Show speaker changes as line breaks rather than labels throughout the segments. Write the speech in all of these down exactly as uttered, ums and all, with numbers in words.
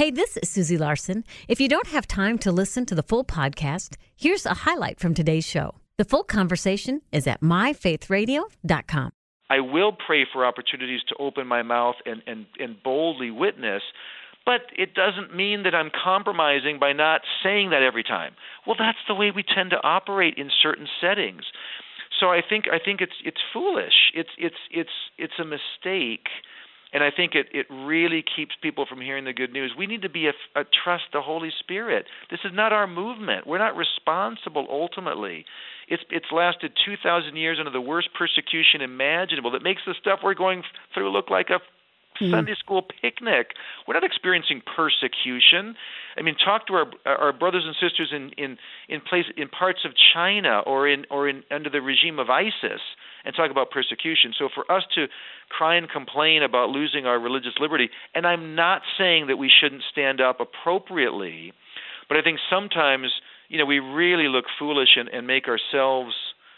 Hey, this is Susie Larson. If you don't have time to listen to the full podcast, here's a highlight from today's show. The full conversation is at my faith radio dot com.
I will pray for opportunities to open my mouth and, and, and boldly witness, but it doesn't mean that I'm compromising by not saying that every time. Well, that's the way we tend to operate in certain settings. So I think I think it's it's foolish. It's it's it's it's a mistake. And I think it, it really keeps people from hearing the good news. We need to be a, a trust the Holy Spirit. This is not our movement. We're not responsible ultimately. It's it's lasted two thousand years under the worst persecution imaginable that makes the stuff we're going through look like a Sunday school picnic. We're not experiencing persecution. I mean, talk to our our brothers and sisters in in in place in parts of China or in or in under the regime of ISIS and talk about persecution. So for us to cry and complain about losing our religious liberty, and I'm not saying that we shouldn't stand up appropriately, but I think sometimes, you know, we really look foolish and, and make ourselves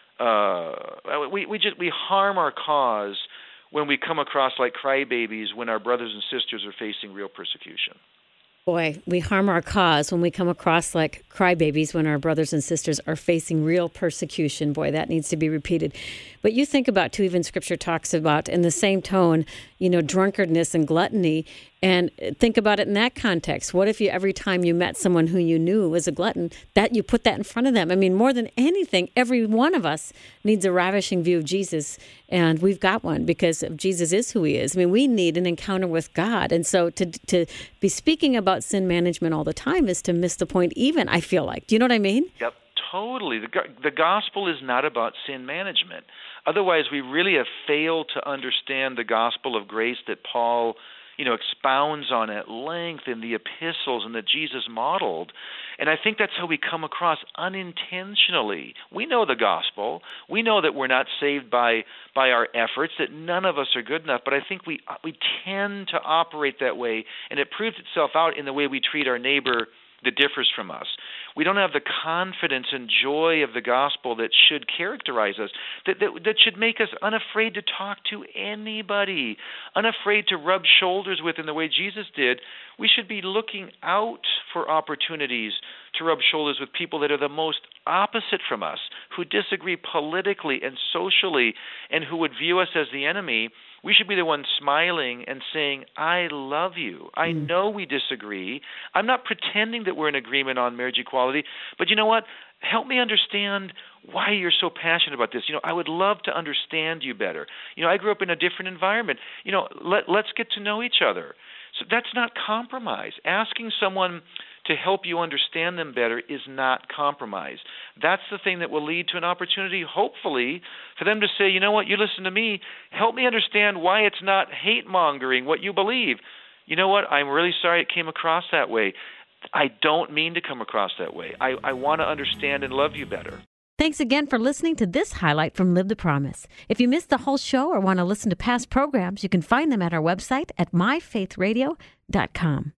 uh, we we just we harm our cause when we come across like crybabies when our brothers and sisters are facing real persecution.
Boy, we harm our cause when we come across like crybabies when our brothers and sisters are facing real persecution. Boy, that needs to be repeated. But you think about, too, even Scripture talks about, in the same tone, you know, drunkardness and gluttony, and think about it in that context. What if you, every time you met someone who you knew was a glutton, that you put that in front of them? I mean, more than anything, every one of us needs a ravishing view of Jesus, and we've got one because Jesus is who he is. I mean, we need an encounter with God, and so to to be speaking about sin management all the time is to miss the point even, I feel like. Do you know what I mean?
Yep, totally. The, the gospel is not about sin management. Otherwise, we really have failed to understand the gospel of grace that Paul, you know, expounds on at length in the epistles and that Jesus modeled. And I think that's how we come across unintentionally. We know the gospel. We know that we're not saved by by our efforts, that none of us are good enough, but I think we we tend to operate that way, and it proves itself out in the way we treat our neighbor that differs from us. We don't have the confidence and joy of the gospel that should characterize us, that, that that should make us unafraid to talk to anybody, unafraid to rub shoulders with in the way Jesus did. We should be looking out for opportunities to rub shoulders with people that are the most opposite from us, who disagree politically and socially, and who would view us as the enemy. We should be the ones smiling and saying, I love you. I mm. know we disagree. I'm not pretending that we're in agreement on marriage equality, but you know what? Help me understand why you're so passionate about this. You know, I would love to understand you better. You know, I grew up in a different environment. You know, let, let's get to know each other. So that's not compromise. Asking someone to help you understand them better is not compromise. That's the thing that will lead to an opportunity, hopefully, for them to say, you know what, you listen to me, help me understand why it's not hate-mongering what you believe. You know what, I'm really sorry it came across that way. I don't mean to come across that way. I, I want to understand and love you better.
Thanks again for listening to this highlight from Live the Promise. If you missed the whole show or want to listen to past programs, you can find them at our website at my faith radio dot com.